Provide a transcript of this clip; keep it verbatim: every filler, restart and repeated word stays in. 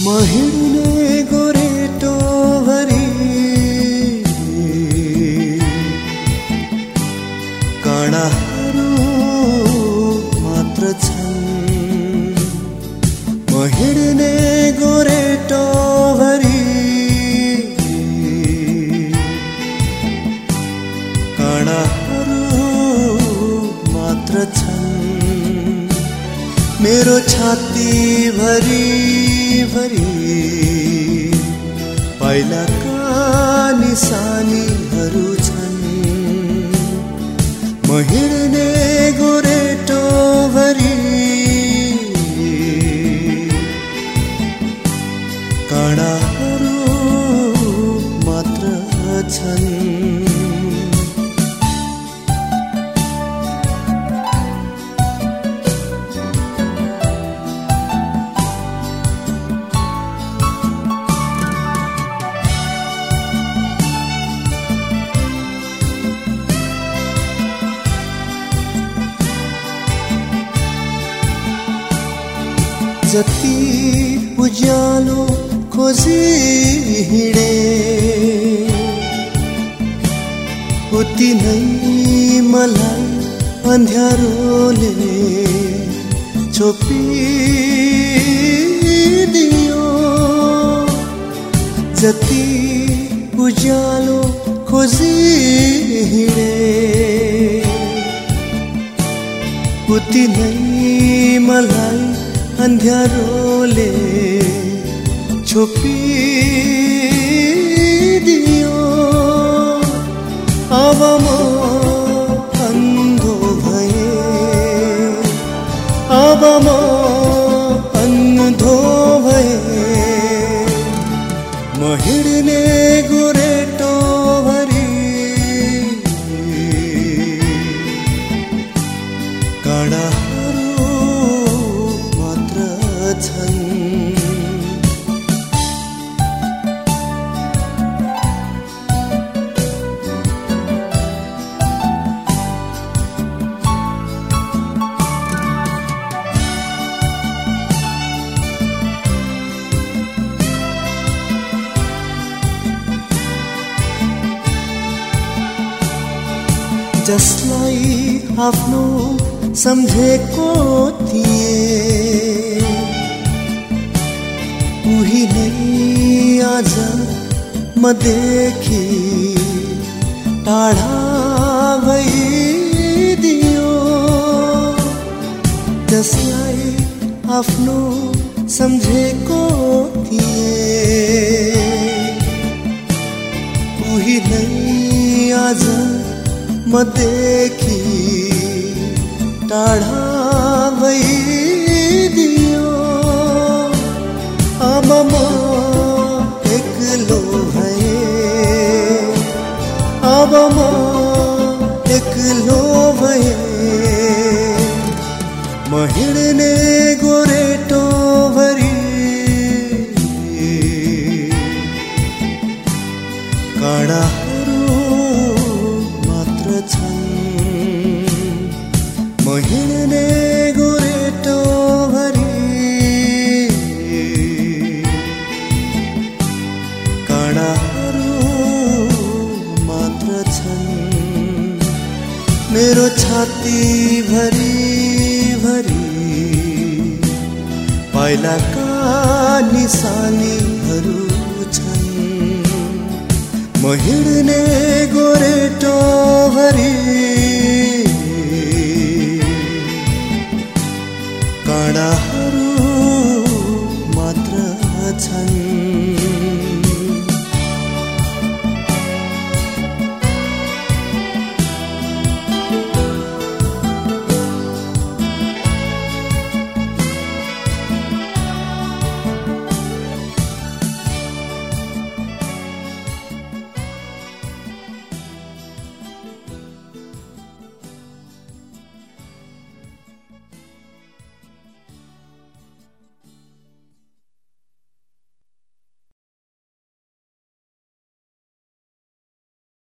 म हिँड्ने गोरेटो भरी काँडाहरू मात्र छन्। म हिँड्ने गोरेटो भरी काँडाहरू मात्र छन्। मेरो छाती भरी भरी पाइलाका निशानीहरू छन्। म हिँड्ने गोरेटो भरी काँडाहरू मात्र छन्। जति उज्यालो खोजी हिँडे उति नै मलाई अन्ध्यारोले छोपिदियो। जति उज्यालो खोजी हिँडे उति नै मलाई अन्ध्यारोले छोपिदियो। अब म अन्धो भए, अब म अन्धो भए। म हिँड्ने गोरेटो भरी काँडाहरू मात्र छन्। जसलाई आफ्नो सम्झेको थिए उही नै आज मदेखि टाढा भइदियो। जसलाई आफ्नो सम्झेको थिए उही नै आज मदेखि टाढा भइदियो। अब म एक्लो भए, अब म एक्लो भए। म हिँड्ने गोरेटो भरी काँडाहरू मात्र छन्। म हिँड्ने गोरेटो भरी काँडाहरू मात्र छन्। मेरो छाती भरी भरी पाइलाका निशानीहरू छन्। म हिँड्ने गोरेटो भरी